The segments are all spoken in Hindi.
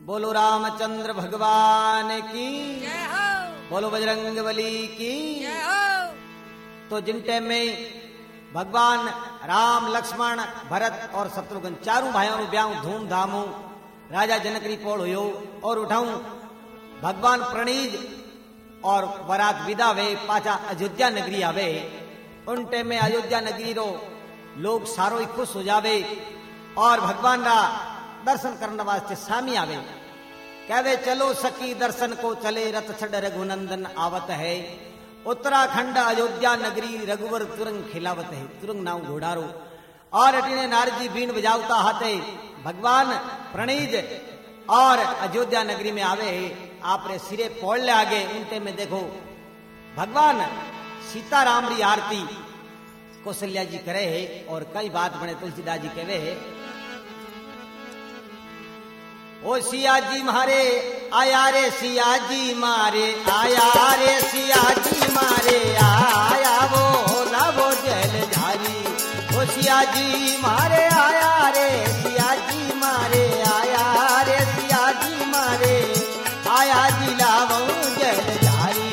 बोलो रामचंद्र भगवान की, जय हो। बोलो बजरंगबली की। जय हो। तो जिन टाइम में भगवान राम, लक्ष्मण, भरत और शत्रुघ्न चारों भाइयों रो ब्याह धूमधाम राजा जनक री पोड़ हुयो और उठाऊं भगवान प्रणीज और बरात विदा वे पाचा अयोध्या नगरी आवे। उन टाइम में अयोध्या नगरी रो लोग सारो ही खुश हो जावे और भगवान रा दर्शन करने वास्ते सामी आवे। कहवे चलो सखी दर्शन को चले, रथ छड़ रघुनंदन आवत है। उत्तराखंड अयोध्या नगरी रघुवर तुरंग खिलावत है। तुरंग नाव घोड़ारो और अटीने नारजी बीन बजावता हाथे भगवान प्रणीज और अयोध्या नगरी में आवे। आपरे सिरे पौड़ ले आगे उनते में देखो भगवान सीताराम री आरती कौशल्या जी करे है और कई बात बने तुलसीदास जी कहवे है। ओ सिया जी मारे आया रे, सिया जी मारे आया रे, सिया जी मारे आया वो लावो जल झारी। ओ सिया जी मारे आया रे, सिया जी मारे आया रे, सिया जी मारे आया जी लावो जल झारी।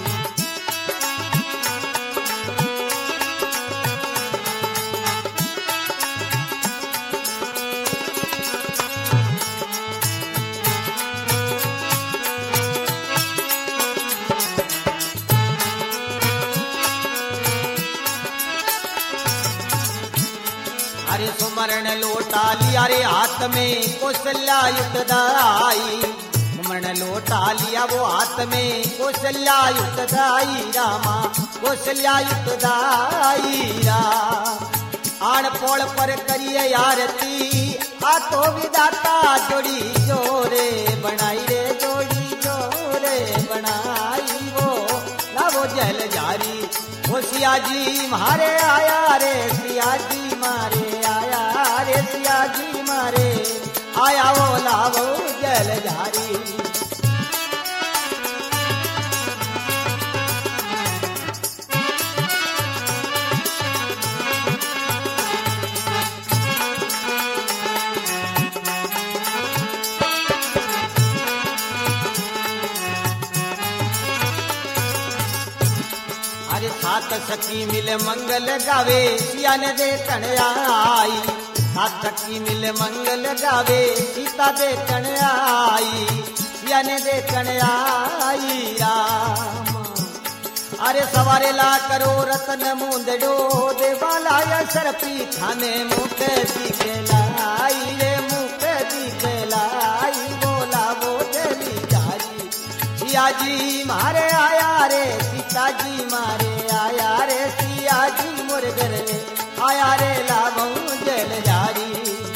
अरे सुमरण लोटा लिया रे हाथ में कौशल्या युद्धदाई। सुमरण लोटा लिया वो हाथ में कौशल्या युद्धदाई। रामा कौशल्या युद्धदाई राम। आण पोड़ पर करिए आरती, आ तो विदाता जोड़ी जोरे बनाई रे, जोड़ी जोरे बनाई वो लावो जल जारी। वो सिया जी मारे आया रे, सिया जी मारे आया रे, सिया जी मारे आया वो लावो जल झारी। अरे सात सखी मिले मंगल गावे, सिया ने देखण आई। सात सखी मिले मंगल गावे, सीता देखण आई। सिया ने देखण आई राम। अरे सवारे ला करो रतन मुंदड़ो, देवाला असर पी थाने मुख दिखलाई रे, मुख दिखलाई बोला वो जली जारी। सिया जी मारे आया रे, सीता जी मारे आया रे, सिया जी मोर घर आया रे लाभो जल जारी।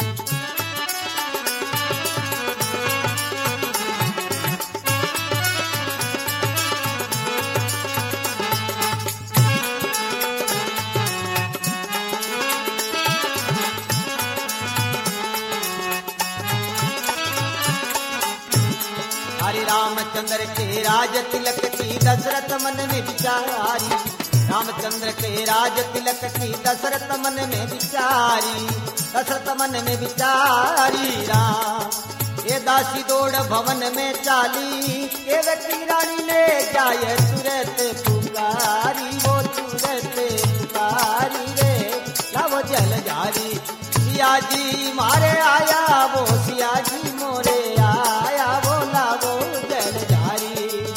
हरि रामचंद्र के राज तिलक की दशरथ मन में विचारी। रामचंद्र के राज तिलक की दशरथ मन में विचारी। दशरथ मन में विचारी राम। ये दासी दौड़ भवन में चाली, केवटी रानी ने जाय तुरत पुकारी। वो तुरत पुकारी रे लावो जल जारी। सिया जी मारे आया वो, सिया जी मोरे आया वो लावो जल जारी।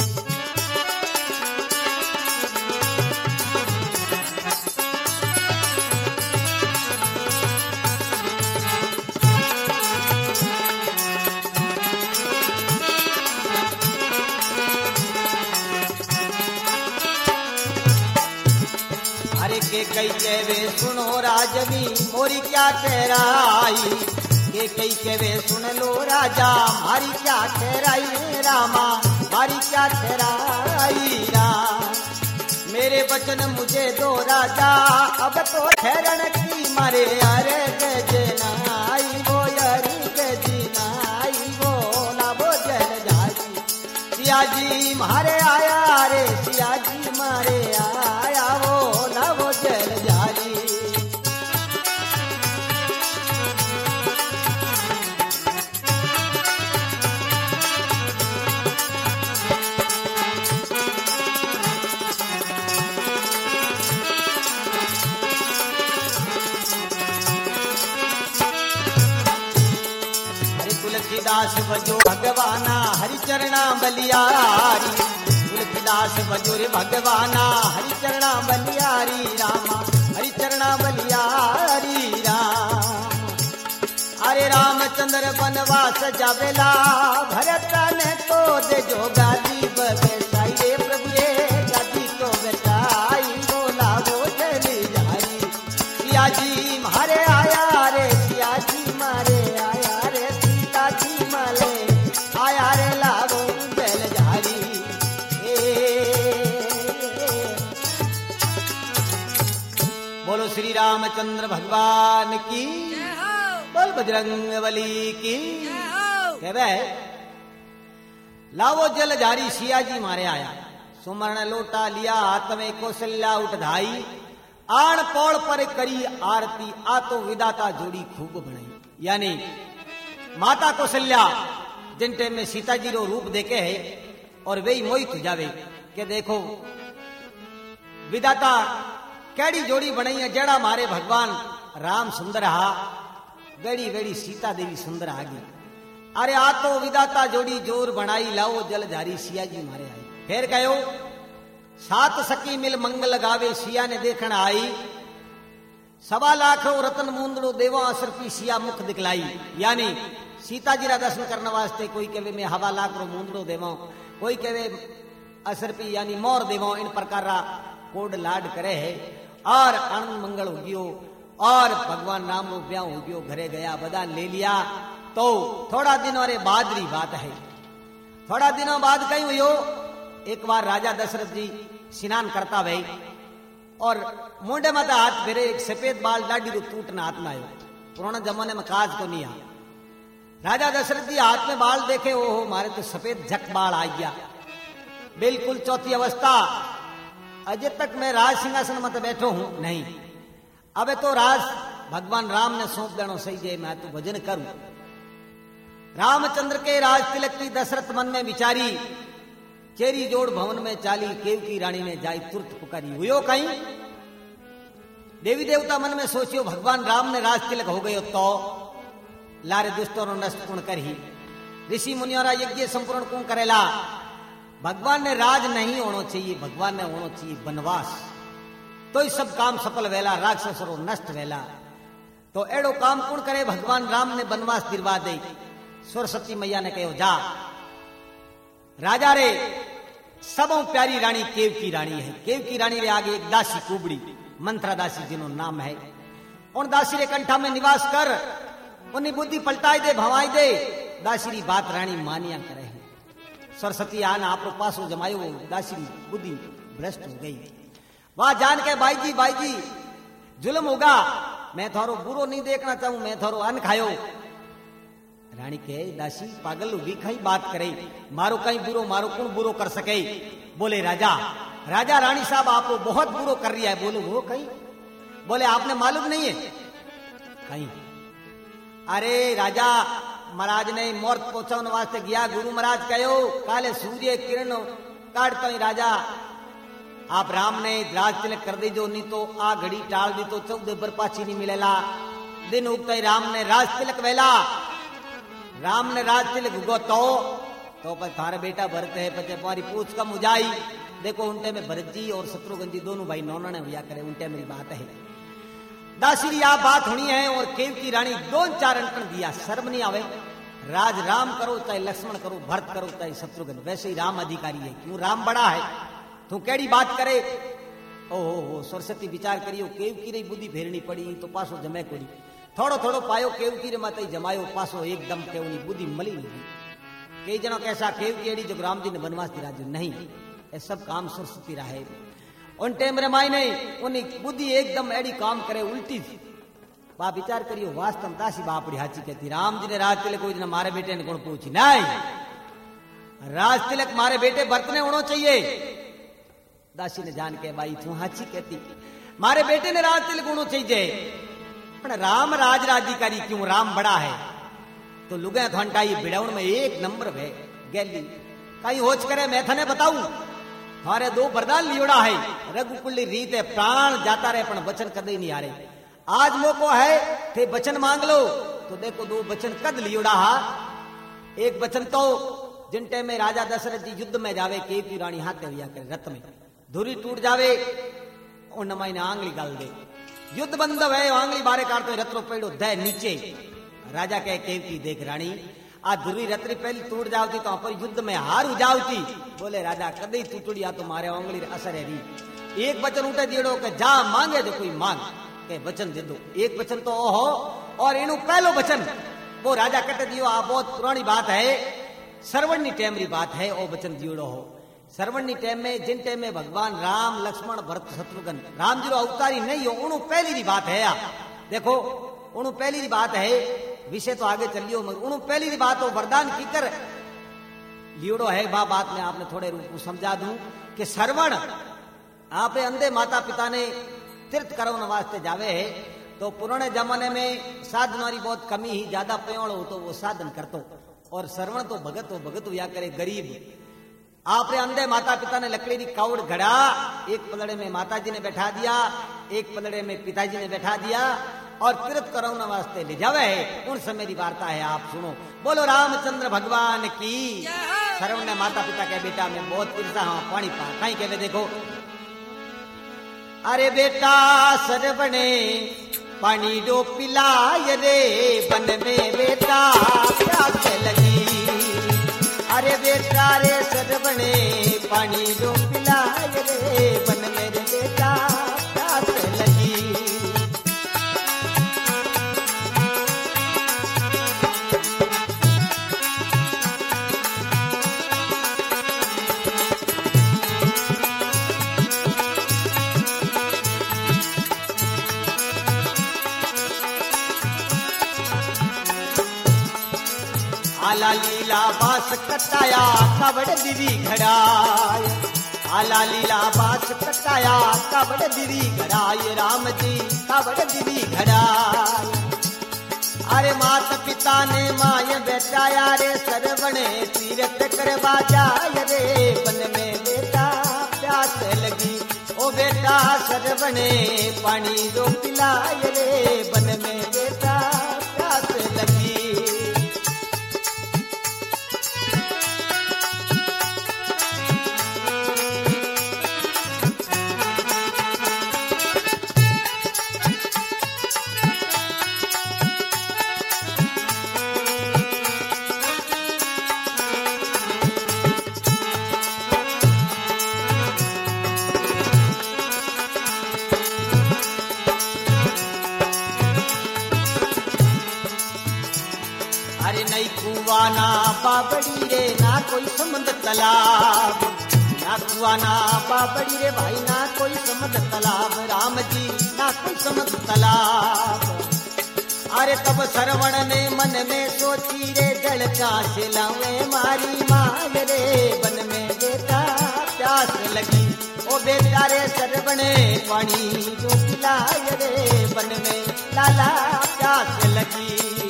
अरे के कई कहवे सुनो राजवी, मोरी क्या कहराई। के कई कहवे सुन लो राजा, मारी क्या ठहराई रामा, मारी क्या ठहराई राम। मेरे वचन मुझे दो राजा, अब तो ठहरण की मारे अरे गजनाई वो, अरे गजनाई वो लावो जल जारी। सिया जी मारे आया रे, सिया जी मारे आया वो लावो जल जारी। तुलसीदास बजो भगवाना हरिचरणा बलियारी, तुलसीदास बजो रे भगवाना हरिचरणा बलियारी रामा, हरिचरणा बलियारी राम। अरे रामचंद्र बनवास जावेला, भरत ने तो दे जो गादी बसाई रे प्रभु रे, गादी तो बसाई बोला वो चली जाई। सिया जी मारे आया रे, सिया जी मारे आया रे, सीता जी माले आया रे लावो जल जारी। बोलो श्री रामचंद्र भगवान की, बोल बजरंग बली की। कहवे लावो जल जारी, सिया जी मारे आया, सुमरण लोटा लिया हाथ में, कौशल्या उठ धाई, आण पौड़ पर करी आरती, आ तो विदाता जोड़ी खूब बनाई। यानी माता कौशल्या जिन टाइम में सीता जी रो रूप देखे है और वे ही मोहित जावे के देखो विदाता कैडी जोड़ी बनाई है, जड़ा मारे भगवान राम सुंदर हा, बेड़ी बेड़ी सीता देवी सुंदर आगी। अरे आ तो विदाता जोड़ी जोर बनाई, लाओ जल जारी, सिया जी मारे आई। फिर कहो सात सखी मिल मंगल गावे, सिया ने देखण आई, 1.25 लाख रतन मूंदड़ो देवा असरपी, सिया मुख दिखलाई। यानी सीता जी रा दर्शन करने वास्ते कोई कहे मैं 1.25 लाख रो मूंदड़ो देवा, कोई कहे असरपी यानी मोर देवा, इन प्रकार रा कोड लाड करे है। और आनंद मंगल हो गयो और भगवान राम रो ब्याह हो गयो, घरे गया बदान ले लिया। तो थोड़ा दिनों रे बाद री बात है, थोड़ा दिनों बाद कहीं हुई हो, एक बार राजा दशरथ जी स्नान करता भाई और मुंडे में हाथ फेरे, एक सफेद बाल डाडी रो टूटना हाथ में आयो। पुराना जमाने में काज को नहीं आ। राजा दशरथ जी हाथ में बाल देखे, ओहो मारे तो सफेद झक बाल आ गया, बिल्कुल चौथी अवस्था। अजय तक मैं राज सिंहासन में तो बैठो हूं नहीं, अबे तो राज भगवान राम ने सौंप देना सही है, मैं तो भजन करूं। रामचंद्र के राज तिलक की दशरथ मन में विचारी, चेरी जोड़ भवन में चाली, केव की रानी ने जाई तुरंत पुकारी। हुयो कहीं देवी देवता मन में सोचियो, भगवान राम ने राज तिलक हो गयो तो लारे दुष्टों नष्ट पूर्ण कर ही, ऋषि मुनियों यज्ञ संपूर्ण कौन करेला। भगवान ने राज नहीं होना चाहिए, भगवान ने होना चाहिए वनवास, तो इस सब काम सफल वेला, राक्षस रो नष्ट वेला। तो एड़ो काम कौन करे, भगवान राम ने वनवास दिलवा दे। सरस्वती मैया ने कहो जा राजा रे, सबों प्यारी रानी केव की रानी है। केव की रानी रे आगे एक दासी कुबड़ी, मंत्रा दासी जिनो नाम है, उन दासी रे कंठा में निवास कर, उन्हें बुद्धि पलटाई दे, भवाई दे। दासी री बात रानी मानिया करे है। सरस्वती आना आप पास हो जमायो, दासी री बुद्धि भ्रष्ट हो गई। वहां जान के भाई जी जुल्म होगा, मैं थारो बुरो नहीं देखना चाहूं, मैं थारो अन्न खायो। रानी के दासी पागल होगी, कहीं बात करे, मारो कहीं बुरो, मारो कौन बुरो कर सके। बोले राजा रानी साहब आप बहुत बुरो कर रही है। बोले वो कहीं, बोले आपने मालूम नहीं है कहीं। अरे राजा महाराज ने मोर्त पहुंचाने वास्ते गया, गुरु महाराज कहो काले सूर्य किरण काटता ही राजा आप राम ने राज तिलक कर दी, जो नहीं तो आ घड़ी टाल दी तो 14 बर पाची नहीं मिलेला। दिन उगता ही राम ने राज तिलक वेला, राम ने राज तिलक उगो तो पर थारे बेटा भरत है, पचे तुम्हारी पूछ कम उजाई। देखो उनटे में भरत जी और शत्रुघ्न जी दोनों भाई नौना ने हुआ करे, उनटे मेरी बात है। दासी आप बात होनी है। और केव की रानी 2-4 अंकन दिया, शर्म नहीं आवे। राज राम करो चाहे लक्ष्मण करो, भरत करो चाहे शत्रुघ्न, वैसे ही राम अधिकारी है। क्यों राम बड़ा है, तू केड़ी बात करे। ओहो सरस्वती विचार करियो, केव की रही बुद्धि फेरनी पड़ी तो पासो जमे कोड़ी, थोड़ो थोड़ो पायो केव की रे माते जमायो, पासो एकदम केवनी बुद्धि मली नहीं। कई जनों कैसा केव की एड़ी जो राम जी ने वनवास दिला जो नहीं, ये सब काम सरस्वती रहे। उन टेम रे माई नहीं, उन्हें बुद्धि एकदम एड़ी काम करे उल्टी। बाप विचार करियो, वास्तव दासी बापड़ी हाची कहती, राम जी ने राज तिलक कोई मारे बेटे ने कौन पूछी नहीं, राज तिलक मारे बेटे भरत ने होना चाहिए। दासी ने जान के भाई तू हाची कहती, मारे बेटे ने राज तिलक होना चाहिए, पर राम राज राज्यकारी क्यों, राम बड़ा है तो लुगे थंटाई बिड़ाउन में एक नंबर है गैली कहीं होच करे। मैं थाने बताऊं, थारे 2 वरदान लियोड़ा है, रघुकुली रीत है, प्राण जाता रहे पर वचन कदे नहीं आ रहे। आज मौको है थे वचन मांग लो, तो देखो 2 वचन कद लियोड़ा हा। एक वचन तो जिन टाइम में राजा दशरथ जी युद्ध में जावे केवकी रानी हाथे हुआ करे रथ में धुरी टूट जावे उन माई ने आंगली गाल दे युद्ध बंद है आंगली बारे काटते रथ रो पेड़ो दे नीचे राजा कहे केवकी देख रानी आ धुरी रत्री पहली टूट जावती तो पर युद्ध में हार हो जावती बोले राजा कदे टूटड़ी आ तो मारे आंगली असर है री एक वचन उठे दियो के जा मांगे तो कोई मांग के वचन दे दो एक वचन तो ओ हो और इनु पहलो वचन वो राजा कट दियो आ बहुत पुरानी बात है श्रवण टाइम री बात है ओ वचन दियोड़ो हो श्रवण टाइम में जिन टाइम में भगवान राम लक्ष्मण भरत शत्रुघ्न राम जी रो अवतारी नहीं हो उनु पहली री बात है या देखो उनु पहली री बात है विषय तो आगे चलियो उनु पहली री बात हो वरदान की कर लियोड़ो है बात में आपने थोड़े रूप समझा दूं कि श्रवण आपने अंधे माता पिता ने तीर्थ करने वास्ते जावे है तो पुराने जमाने में साधनों की बहुत कमी ही ज्यादा प्योण हो तो वो साधन करतो और श्रवण तो भगत या करे गरीब आपने अंधे माता पिता ने लकड़ी की काउड़ घड़ा एक पलड़े में माता जी ने बैठा दिया एक पलड़े में पिताजी ने बैठा दिया और तीर्थ करने वास्ते ले जावे है उन समय की वार्ता है आप सुनो बोलो रामचंद्र भगवान की श्रवण ने माता पिता के बेटा में बहुत ईर्षा हाँ पानी पा कहीं कहवे देखो अरे बेटा सरवणे पानी डो पिलाय रे बन में बेटा प्यास लगी अरे बेटा रे सरवणे पानी डो पिलाय रे बन में बेटा प्यास लगी आला लीला बास कटाया कबड़ दिवी घड़ाय आला लीला बास कटाया कबड़ दिवी घड़ाय राम जी कबड़ दिवी घड़ाय अरे माता पिता ने माय बेटाया रे सरवणे तीरथ करवा जाय रे बन में बेटा प्यास लगी ओ बेटा सरवणे पानी दो पिलाय रे बन में बेटा प्यास लगी ना बाबड़ी रे ना कोई समंद तालाब ना कुआ ना बाबड़ी रे भाई ना कोई समंद तालाब राम जी ना कोई समंद तालाब अरे तब श्रवण ने मन में सोची रे जल का से लावे मारी मांग रे बन में बेटा प्यास लगी ओ बेटा रे श्रवणे पानी जो पिलाय रे बन में लाला प्यास लगी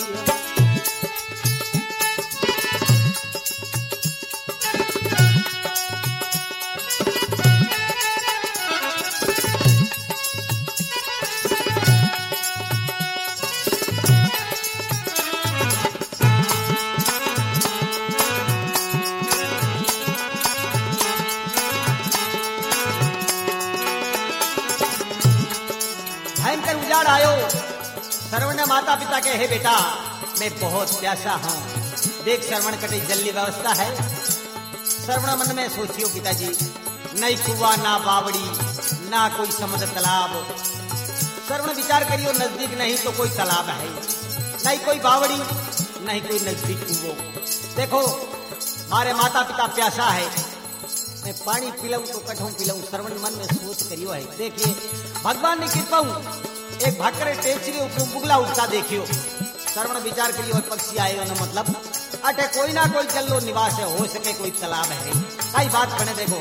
श्रवण ने माता पिता के हे बेटा मैं बहुत प्यासा हूँ देख श्रवण कटे जल्दी व्यवस्था है श्रवण मन में सोचियो पिताजी नहीं कुआ ना बावड़ी ना कोई समुद्र तालाब श्रवण विचार करियो नजदीक नहीं तो कोई तालाब है नहीं कोई बावड़ी नहीं कोई नजदीक कुओं देखो मारे माता पिता प्यासा है मैं पानी पिलाऊं तो कठों पिलाऊं श्रवण मन में सोच करियो है देखिए भगवान ने कृपा एक भाकरे टेचरी ऊपर बुगला उठता देखियो श्रवण विचार करियो पक्षी आएगा ना मतलब अटे कोई ना कोई चलो निवास है हो सके कोई तालाब है कई बात बने देखो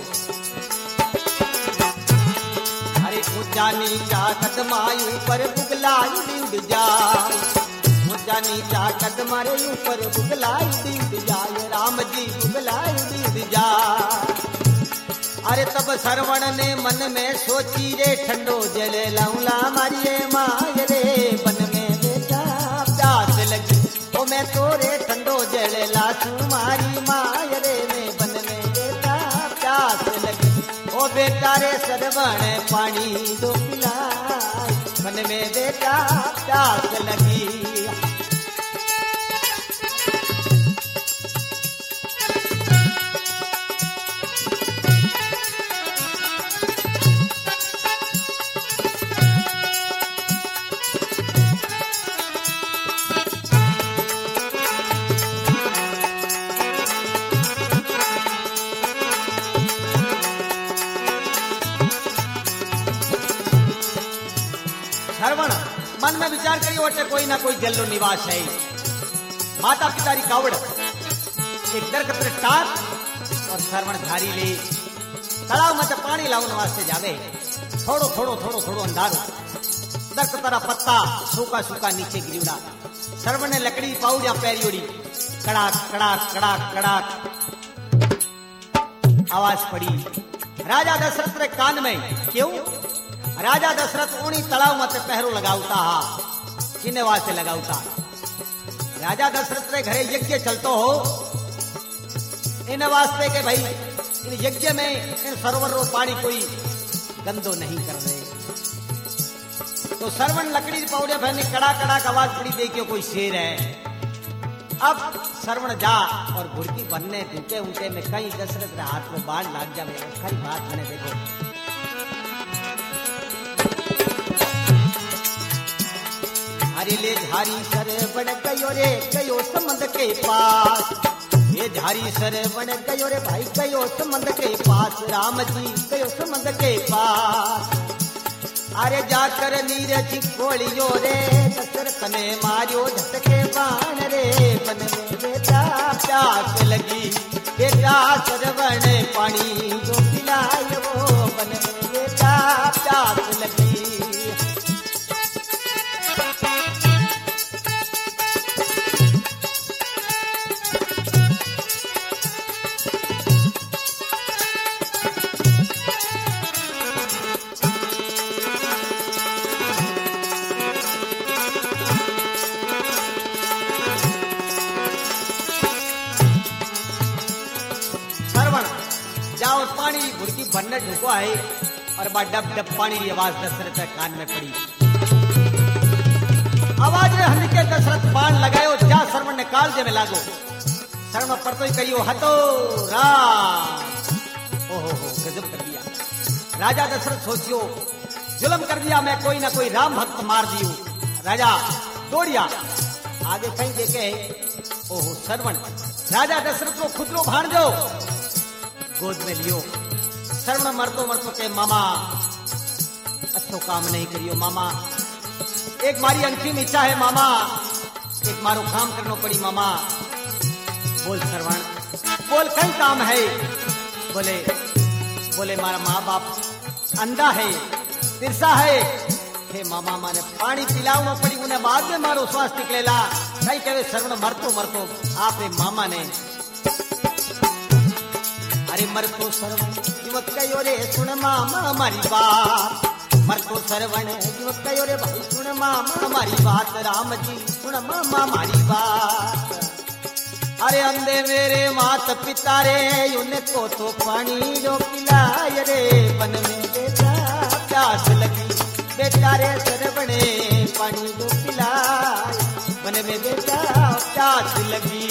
अरे ऊंचा नीचा कदमाई ऊपर बुगला उड़ जाए ऊंचा नीचा कदमारे ऊपर बुगला उड़ जाए राम जी बुगला उड़ जाए अरे तब श्रवण ने मन में सोची रे ठंडो जले लाऊला मारिए माय रे बन में बेटा प्यास लगी ओ मैं तो रे ठंडो जले पड़ेला तुम्हारी माय रे में बन में बेटा प्यास लगी ओ बेटा रे सरवण पानी दो पिलाए बन में बेटा प्यास लगी। श्रवण मन में विचार करिए वटे कोई ना कोई जल्लो निवास है। माता पिता री कावड़ एक दरकत पर टार और श्रवण धारी ले तालाब में पानी लावन वास्ते जावे। थोड़ो थोड़ो थोड़ो थोड़ो अंधारो दरकत तारा पत्ता सूखा सूखा नीचे गिरियोड़ा। श्रवण ने लकड़ी पाऊ या पैरी उड़ी कड़ाक कड़ाक कड़ाक कड़ाक आवाज पड़ी। राजा दशरथ रे कान में क्यों राजा दशरथ उनी तलाव मत पहरो लगावता हा किने वास्ते लगावता। राजा दशरथ रे घरे यज्ञ चलतो हो इन वास्ते के भाई इन यज्ञ में इन सरोवर रो पानी कोई गंदो नहीं कर रहे। तो श्रवण लकड़ी पौड़े फैने कड़ा कड़ा आवाज पड़ी देखियो कोई शेर है। अब श्रवण जा और घुड़की बनने ढूंढे ऊंटे में कहीं दशरथ रे हाथ में बाढ़ लाग जावे। खरी बात मैंने देखो हरे ले झारी सर बन गयो रे गयो समंद के पास। ये झारी सर बन गयो रे भाई गयो समंद के पास। राम जी गयो समंद के पास। अरे जाकर नीरज खोलियो रे दशरथ ने मारियो झटके बाण रे बन में बेटा प्यास लगी बेटा सरवण पानी जो पिलायो बन में बेटा प्यास लगी। पानी घुड़की बनने ढुका है और बा डब डब पानी की आवाज दशरथ कान में पड़ी। आवाज ने हल्के दशरथ बाण लगायो जा श्रवण ने काल जे में लागो। श्रवण पड़तो ही करियो हतो राम। ओहो गजब कर दिया। राजा दशरथ सोचियो जुल्म कर दिया मैं कोई ना कोई राम भक्त मार दियो। राजा दौड़िया आगे कहीं देखे ओहो श्रवण राजा दशरथ को खुदरो भाणजो गोद में लियो। श्रवण मरतो मरतो के मामा अच्छो काम नहीं करियो मामा एक मारी अंतिम इच्छा है मामा एक मारो काम करनो पड़ी मामा। बोल श्रवण बोल कई काम है। बोले बोले मारा माँ बाप अंधा है तिरसा है हे मामा माने पानी पिलावनो पड़ी उन्हें बाद में मारो श्वास निकलेला। कई कहे श्रवण मरतो मरतो आपे मामा ने अरे मरतो श्रवण युवक कयो रे सुन मामा मारी बात। मरतो श्रवण युवक कयो रे भाई सुन मामा मारी बात। राम जी सुन मामा मारी बात। अरे अंधे मेरे मात पिता रे उनको तो पानी जो पिलाए रे बन में बेटा प्यास लगी बेटा रे श्रवणे पानी जो पिलाए बन में बेटा प्यास लगी।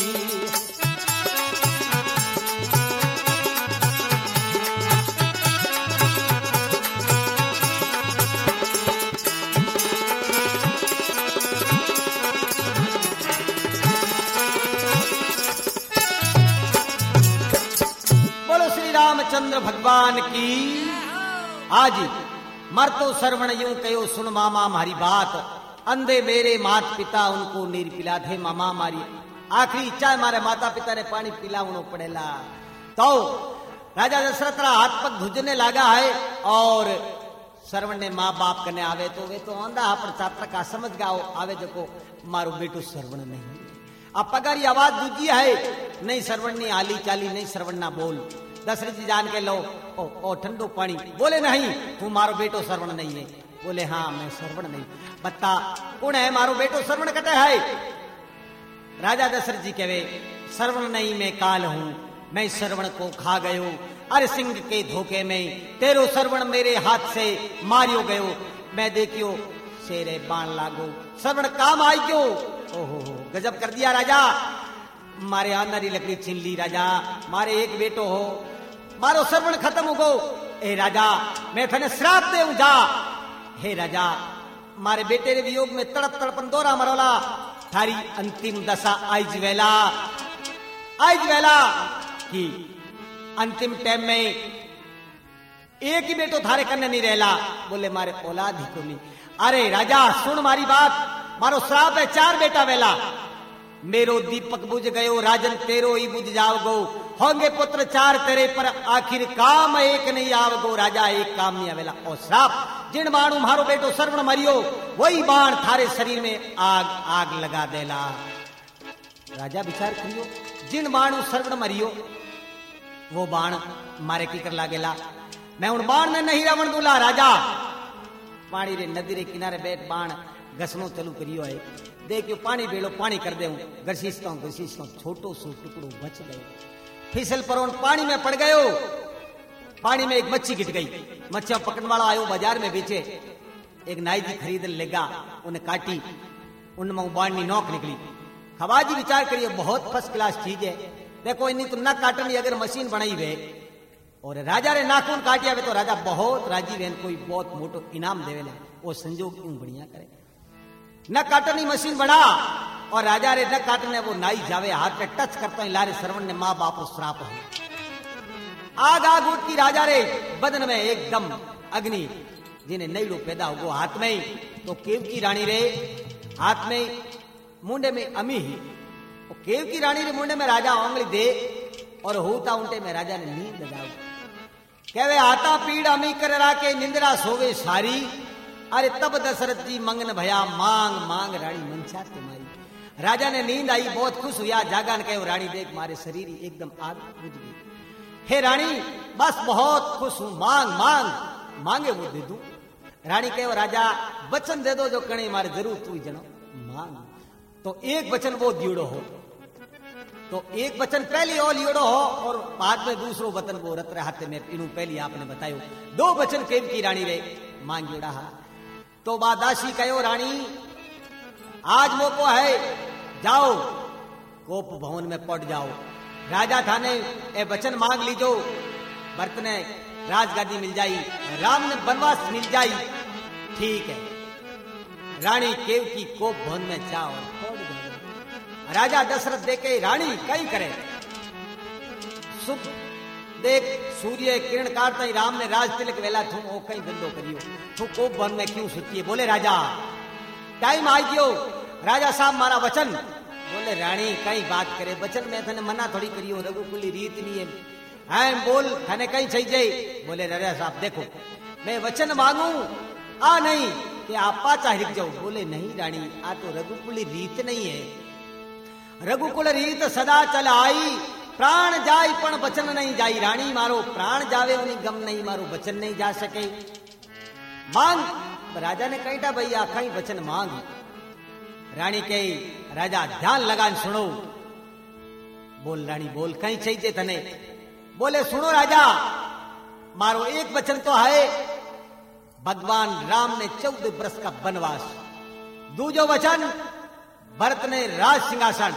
रामचंद्र भगवान की आज मरतो श्रवण यूं कयो सुन मामा मारी बात। अंधे मेरे मात पिता उनको नीर पिला थे मामा मारी। आखिरी इच्छा हमारे माता पिता ने पानी पिलावनो पड़ेला। तो राजा दशरथ रा हाथ पग धुजने लगा है और श्रवण ने माँ बाप कने आवे तो वे तो आंधा पर छात्र का समझ गाओ आवे जो मारो बेटो श्रवण नहीं। अब पगारी आवाज दूजी है नहीं श्रवण ने आली चाली नहीं श्रवण ना बोल। दशरथ जी जान के लो ओ ठंडो पानी। बोले नहीं तू मारो बेटो श्रवण नहीं है। बोले हाँ मैं श्रवण नहीं। बता कौन है मारो बेटो श्रवण कटे है। राजा दशरथ जी कहे श्रवण नहीं मैं काल हूं, मैं श्रवण को खा गयो, अरे सिंह के धोखे में तेरो श्रवण मेरे हाथ से मारियो गयो, मैं देखियो शेरे बाण लागो, श्रवण काम आई क्यों। ओहो गजब कर दिया राजा, मारे आंदरी लकड़ी छीन ली राजा, मारे एक बेटो हो, मारो श्रवण खत्म हो गो। ए राजा मैं थने श्राप देऊं जा, हे राजा मारे बेटे रे वियोग में तड़प तड़पन दोरा मरोला, थारी अंतिम दशा आइज वेला कि अंतिम टाइम में एक ही बेटो थारे कन्ने नहीं रहला, बोले मारे औलाद ही को नहीं। अरे राजा सुन मारी बात, मारो श्राप है 4 बेटा वेला, मेरो दीपक बुझ गयो राजन तेरो ही बुझ जाओगो, होंगे पुत्र 4 तेरे पर आखिर काम एक नहीं आवगो, राजा एक काम नहीं आवेला। और श्राप जिन बाणु मारो बेटो श्रवण मरियो, वही बाण थारे शरीर में आग लगा देला। राजा विचार करियो, जिन बाणु श्रवण मरियो वो बाण मारे की कर लागेला, मैं उन बाण ने नहीं रावण दूला। राजा पानी रे नदी रे किनारे बैठ बाण घसनो चलू करियो है, देखियो पानी बेलो पानी कर दे, घसीसता हूं छोटो सो टुकड़ो बच गयो, फिसल पर पानी में पड़ गयो, पानी में एक मच्छी गिट गई, मच्छी पकड़ने वाला आयो बाजार में बेचे, एक नाई जी खरीद लेगा, उन्हें काटी, उनमें बाणनी नोक निकली। खवाजी विचार करिए बहुत फर्स्ट क्लास चीज है, देखो इन्हीं तो न काटनी अगर मशीन बनाई वे और राजा रे नाखून काटिया वे तो राजा बहुत राजी वे, कोई बहुत मोटो इनाम देवे ले, वो संजोग क्यों बढ़िया करे, न काटनी मशीन बना और राजा रे न काटने वो नाई जावे हाथ पे टच करता ही लारे श्रवण ने माँ बाप श्राप हो, आग उठती राजा रे बदन में एकदम अग्नि, जिन्हें नईड़ो पैदा हो हाथ में ही, तो केव की रानी रे हाथ में मुंडे में अमी ही, केव की रानी रे मुंडे में राजा उंगली दे और होता उल्टे में राजा ने नींद लगाओ, कहवे आता पीड़ अमी कर राके निंद्रा सोवे सारी, अरे तब दशरथ जी मंगन भया मांग मांग रानी मनसा तुम्हारी। राजा ने नींद आई, बहुत खुश हुआ, जागा ने कहो रानी देख मारे शरीर एकदम आग बुझ गई, हे रानी बस बहुत खुश हूं, मांग मांग मांगे वो दे दूं। रानी कहो राजा वचन दे दो जो कणे मारे जरूर तू ही जनो मांग, तो एक वचन वो दियोड़ो हो, तो एक वचन पहली और लियोड़ो हो और बाद में दूसरो वचन वो रत हाथे में इनू पहली आपने बतायो, 2 वचन केव की रानी रे मांगियोड़ा। तो बादासी कहो रानी आज मौको है, जाओ कोप भवन में पड़ जाओ, राजा थाने ए वचन मांग लीजो, भरत ने राजगादी मिल जाई, राम ने वनवास मिल जाई, ठीक है। रानी केव की कोप भवन में जाओ, राजा दशरथ देखे रानी कई करे, सुख देख सूर्य किरण काटता ही राम ने राज तिलक वेला तुम ओ कई धंधो करियो, तू कोप भवन में क्यों सुतिए, बोले राजा टाइम आ गयो, राजा साहब मारा वचन, बोले रानी कई बात करे, वचन में थने मना थोड़ी करियो, रघुकुली रीत नहीं है, बोल थने कई चाहिए, बोले राजा साहब देखो मैं वचन मांगू आ नहीं कि आप पाचा हिक जाओ, बोले नहीं रानी आ तो रघुकुली रीत नहीं है, रघुकुल रीत सदा चल आई, प्राण जाय पण वचन नहीं जाई, रानी मारो प्राण जावे उन्हीं गम नहीं, मारो वचन नहीं जा सके, मांग। राजा ने कहीटा भैया कहीं वचन मांग, रानी कही राजा ध्यान लगा सुनो, बोल रानी बोल कहीं चाहिए तने, बोले सुनो राजा मारो एक वचन तो है, भगवान राम ने 14 वर्ष का वनवास, दूजो वचन भरत ने राज सिंहासन,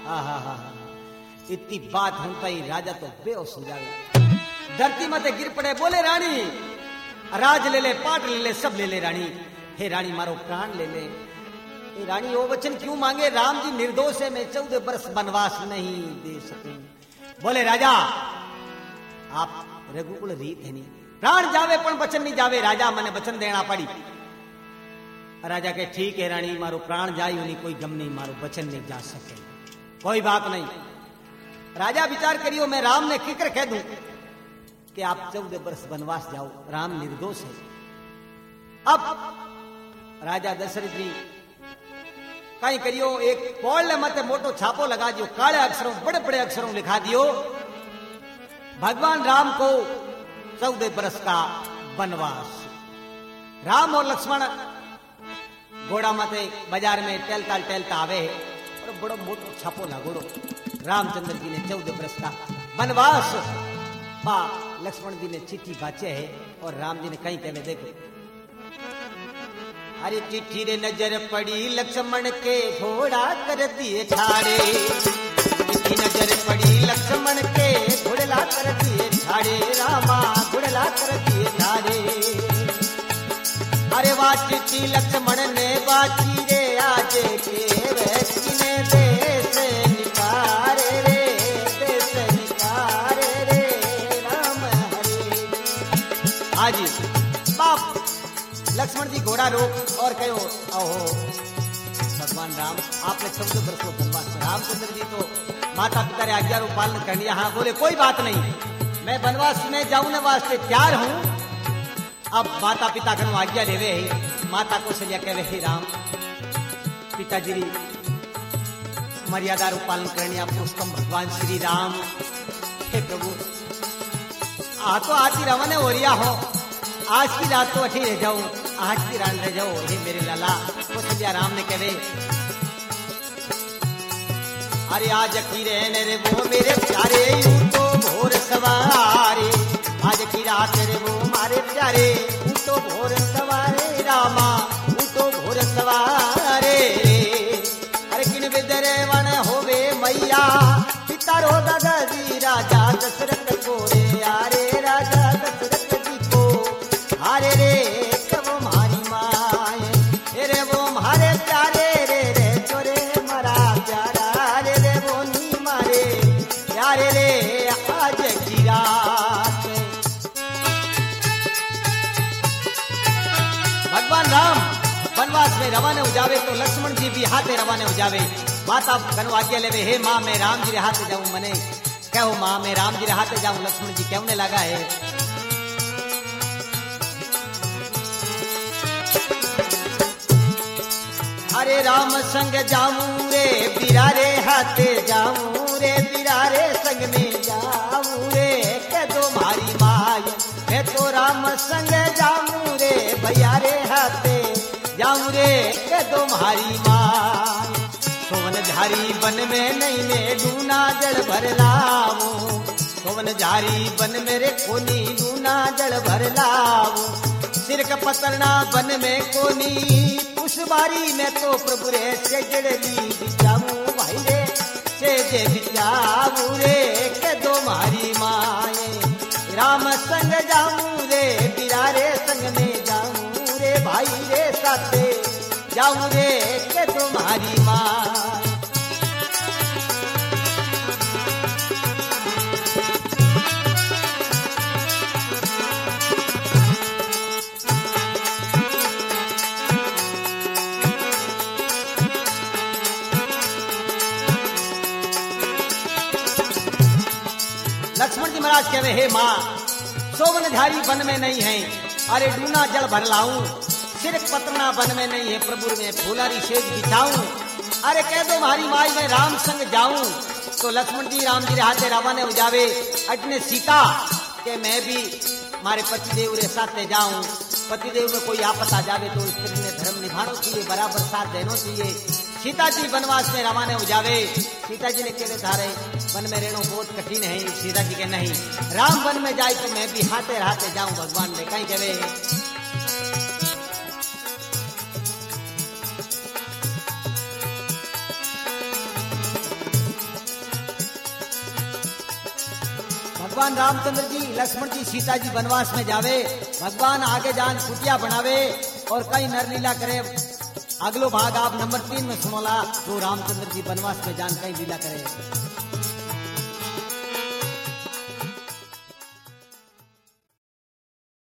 इतनी बात होता ही राजा तो बेहोश हो जाए, धरती मते गिर पड़े, बोले रानी राज ले ले, पाट ले ले, सब ले ले रानी, हे रानी मारो प्राण ले ले। रानी वो वचन क्यों मांगे, राम जी निर्दोष है, मैं 14 वर्ष वनवास नहीं दे सकूं, बोले राजा आप रघुकुल रीत है नहीं, प्राण जावे पण वचन नहीं जावे, राजा मने वचन देना पड़ी। राजा के ठीक है रानी मारो प्राण जाई उन्हीं कोई गम नहीं, मारो वचन नहीं जा सके, कोई बात नहीं। राजा विचार करियो मैं राम ने किकर कह दूं कि आप 14 वर्ष वनवास जाओ, राम निर्दोष है। अब राजा दशरथ जी कहीं करियो एक पौल मत मोटो छापो लगा दियो, काले अक्षरों बड़े बड़े अक्षरों लिखा दियो, भगवान राम को 14 वर्ष का वनवास। राम और लक्ष्मण घोड़ा मते बाजार में टहलता टहलता आवे, और बड़ो मोटो छापो लागोड़ो। रामचंद्र जी ने 14 वर्ष का वनवास बा लक्ष्मण जी ने चिट्ठी बाचे है और राम जी ने कहीं कहने देखो। अरे चिट्ठी रे नजर पड़ी लक्ष्मण के घोड़ा कर दिए ठाड़े, चिट्ठी नजर पड़ी लक्ष्मण के घोड़ला कर दिए ठाड़े, रामा घोड़ला कर दिए ठाड़े। अरे वा चिट्ठी लक्ष्मण ने बाची रे आज के वैसने देश निकारे रे, देश निकारे रे राम हरे। आज बाप लक्ष्मण जी घोड़ा रोक और कहो आओ भगवान राम आपने 14 वर्षों वनवास में। रामचंद्र जी तो माता पिता रे आज्ञा पालन कर लिया। हाँ बोले कोई बात नहीं, मैं वनवास में जाऊने वास्ते तैयार हूँ। अब माता पिता कनु आज्ञा लेवे है। माता कौशल्या कहे हे राम पिताजी मर्यादा पालन करने पुष्पम भगवान श्री राम। हे प्रभु आ तो आती रवाने हो रिया हो, आज की रात तो अठी रह जाऊं, आज की रात रह जाओ हे मेरे लाला। कौशल्या राम ने कहे अरे आज की रहने रे वो मेरे प्यारे यूं तो भोर सवारे, आज की रात रे वो मारे प्यारे यूं तो भोर सवारे, रामा यूं तो भोर सवारे। अरे किन विदरे वन होवे मैया पिता रो दादा जी राजा दशरथ को रे, आरे राजा दशरथ जी को हारे रे कब मारी माए रे वो मारे प्यारे रे रे चोरे मरा प्यारा रे रे वो नी मारे प्यारे रे आज की रात। भगवान राम वनवास में रवाना हो जावे तो लक्ष्मण जी भी हाथे रवाना हो जावे। माता कनु आज्ञा लेवे हे माँ मैं राम जी रे हाथे जाऊं, मने कहो माँ मैं राम जी रे हाथे जाऊं। लक्ष्मण जी कहने लगा है अरे राम संग जाऊं रे बिरारे हाथे जाऊं रे, बिरारे संग में जाऊं रे के दो मारी माय। मैं तो राम संग जाऊं रे भैया रे हाथे जाऊं रे के दो मारी माय। सोवन झारी बन में नहीं ने डूना जल भर लाऊं, सोवन झारी बन मेरे कोनी डूना जल भर लाऊं। सिर का पतरना बन में कोनी पुष्पारी में तो प्रभु रे से जड़ली बिचाऊ भाई रे से जे बिचाऊ रे के दो मारी माए। राम संग जाऊं रे बिरारे संग में जाऊं रे भाई रे साथे जाऊं रे के दो मारी माए। लक्ष्मण जी महाराज कहवे हे माँ सोवन झारी वन में नहीं है, अरे डूना जल भर लाऊं। सिर पतना वन में नहीं है प्रभु में फूलारी सेज बिछाऊं। अरे कह दो हमारी माई मैं राम संग जाऊं। तो लक्ष्मण जी राम जी रे हाथे रवाने हो जावे। अटने सीता के मैं भी मारे पतिदेव रे साथे जाऊं। पतिदेव में कोई आपस आ जावे तो स्त्री ने धर्म निभाना चाहिए, बराबर साथ देना चाहिए। सीता जी वनवास में रवाने हो जावे। सीता जी ने कहे थारे वन में रहना बहुत कठिन है। सीता जी के नहीं, राम वन में जाए तो मैं भी हाथे हाथे जाऊं। भगवान ने कहीं कहे भगवान रामचंद्र जी लक्ष्मण जी सीता जी वनवास में जावे। भगवान आगे जान कुटिया बनावे और कई नरलीला करे। अगलो भाग आप नंबर 3 में सुनोला जो रामचंद्र जी वनवास में जान कई लीला करे।